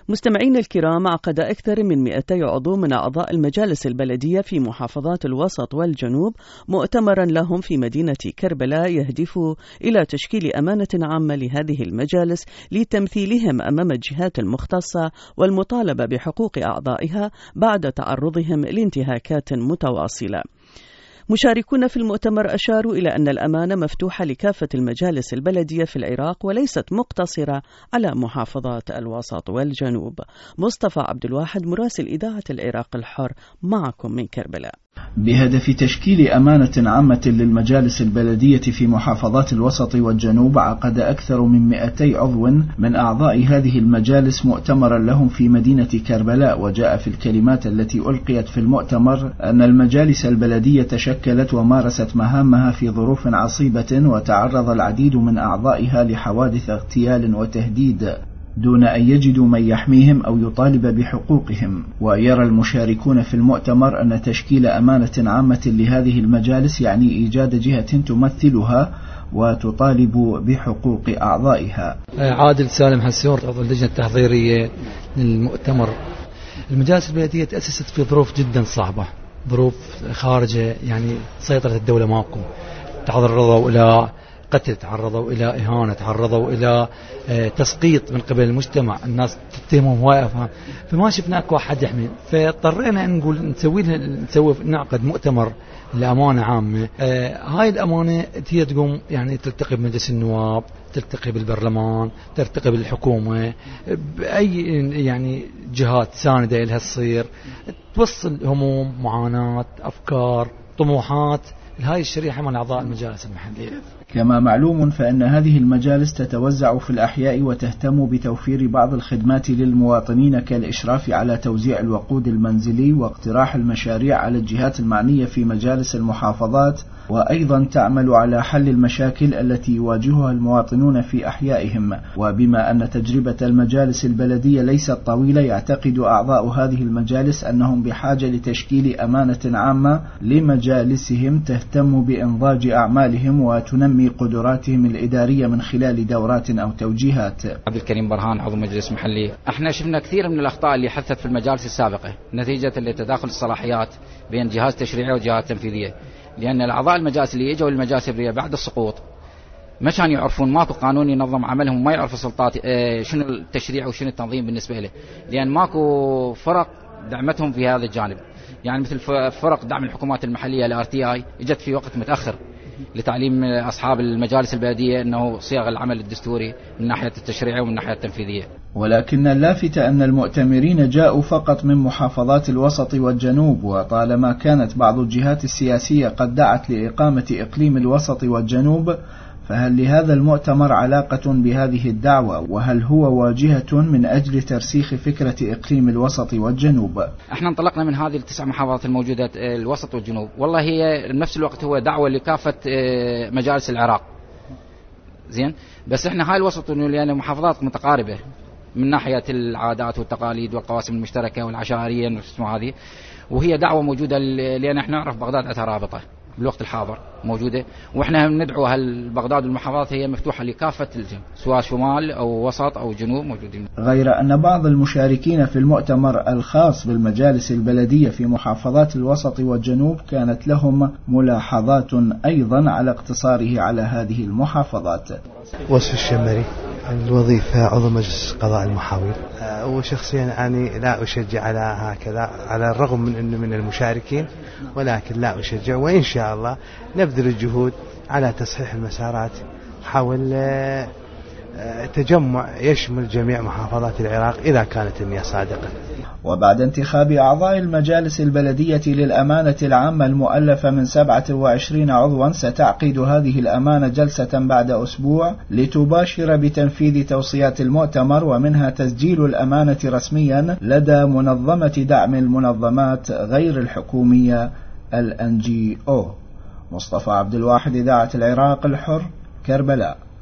مستمعين الكرام، عقد أكثر من 200 عضو من أعضاء المجالس البلدية في محافظات الوسط والجنوب مؤتمرا لهم في مدينة كربلاء يهدف إلى تشكيل أمانة عامة لهذه المجالس لتمثيلهم أمام الجهات المختصة والمطالبة بحقوق أعضائها بعد تعرضهم لانتهاكات متواصلة. مشاركون في المؤتمر أشاروا إلى أن الأمانة مفتوحة لكافة المجالس البلدية في العراق وليست مقتصرة على محافظات الوسط والجنوب. مصطفى عبد الواحد، مراسل إذاعة العراق الحر، معكم من كربلاء. بهدف تشكيل أمانة عامة للمجالس البلدية في محافظات الوسط والجنوب، عقد أكثر من 200 عضو من أعضاء هذه المجالس مؤتمرا لهم في مدينة كربلاء. وجاء في الكلمات التي ألقيت في المؤتمر أن المجالس البلدية تشكلت ومارست مهامها في ظروف عصيبة، وتعرض العديد من أعضائها لحوادث اغتيال وتهديد دون أن يجدوا من يحميهم أو يطالب بحقوقهم. ويرى المشاركون في المؤتمر أن تشكيل أمانة عامة لهذه المجالس يعني إيجاد جهة تمثلها وتطالب بحقوق أعضائها. عادل سالم حسون، عضو اللجنة التحضيرية للمؤتمر. المجالس البلدية تأسست في ظروف جدا صعبة، ظروف خارجة يعني سيطرة الدولة ماكو، تعرضوا إلى قتل، تعرضوا إلى إهانة، تعرضوا إلى تسقيط من قبل المجتمع، الناس تتهمهم هواي أفهام، فما شفنا أكو أحد يحمي، فاضطرينا نقول نعقد مؤتمر لأمانة عامة. هاي الأمانة هي تقوم يعني تلتقي بمجلس النواب، تلتقي بالبرلمان، تلتقي بالحكومة، بأي يعني جهات ساندة لها تصير، توصل هموم، معاناة، أفكار، طموحات لهذه الشريحة من أعضاء المجالس المحلية. كما معلوم فإن هذه المجالس تتوزع في الأحياء وتهتم بتوفير بعض الخدمات للمواطنين كالإشراف على توزيع الوقود المنزلي واقتراح المشاريع على الجهات المعنية في مجالس المحافظات، وأيضا تعمل على حل المشاكل التي يواجهها المواطنون في أحيائهم. وبما أن تجربة المجالس البلدية ليست طويلة، يعتقد أعضاء هذه المجالس أنهم بحاجة لتشكيل أمانة عامة لمجالسهم تهتم بإنضاج أعمالهم وتنمي قدراتهم الإدارية من خلال دورات أو توجيهات. عبد الكريم برهان، عضو مجلس محلي. احنا شفنا كثير من الأخطاء اللي حدثت في المجالس السابقة نتيجة لتداخل الصلاحيات بين جهاز تشريعي وجهات تنفيذية، لأن الأعضاء المجالس اللي اجوا المجالس البلدية بعد السقوط ما كانوا يعرفون، ماكو قانون ينظم عملهم، ما يعرفوا سلطات شنو التشريع وشنو التنظيم بالنسبة له، لأن ماكو فرق دعمتهم في هذا الجانب. يعني مثل فرق دعم الحكومات المحلية الRTI اجت في وقت متأخر لتعليم أصحاب المجالس البلدية أنه صيغ العمل الدستوري من ناحية التشريعي ومن ناحية التنفيذية. ولكن اللافت أن المؤتمرين جاءوا فقط من محافظات الوسط والجنوب، وطالما كانت بعض الجهات السياسية قد دعت لإقامة إقليم الوسط والجنوب، فهل لهذا المؤتمر علاقة بهذه الدعوة؟ وهل هو واجهة من أجل ترسيخ فكرة إقليم الوسط والجنوب؟ احنا انطلقنا من هذه ال9 محافظات الموجودة الوسط والجنوب، والله هي بنفس الوقت هو دعوة لكافة مجالس العراق، زين، بس احنا هاي الوسط لأن محافظات متقاربة من ناحية العادات والتقاليد والقواسم المشتركة والعشائرية هذه، وهي دعوة موجودة لأن احنا نعرف بغداد عندها رابطة بالوقت الحاضر موجودة، واحنا ندعو بغداد والمحافظات هي مفتوحة لكافة سواء شمال أو وسط أو جنوب موجودين. غير أن بعض المشاركين في المؤتمر الخاص بالمجالس البلدية في محافظات الوسط والجنوب كانت لهم ملاحظات أيضا على اقتصاره على هذه المحافظات. وصف الشمري، الوظيفة عضو مجلس قضاء المحاور، وشخصيا يعني لا أشجع على هكذا على الرغم من أنه من المشاركين، ولكن لا أشجع، وإن شاء الله نبذل الجهود على تصحيح المسارات حول تجمع يشمل جميع محافظات العراق إذا كانت النية صادقة. وبعد انتخاب أعضاء المجالس البلدية للأمانة العامة المؤلفة من 27 عضوا، ستعقد هذه الأمانة جلسة بعد أسبوع لتباشر بتنفيذ توصيات المؤتمر، ومنها تسجيل الأمانة رسميا لدى منظمة دعم المنظمات غير الحكومية NGO. مصطفى عبد الواحد، إذاعة العراق الحر، كربلاء.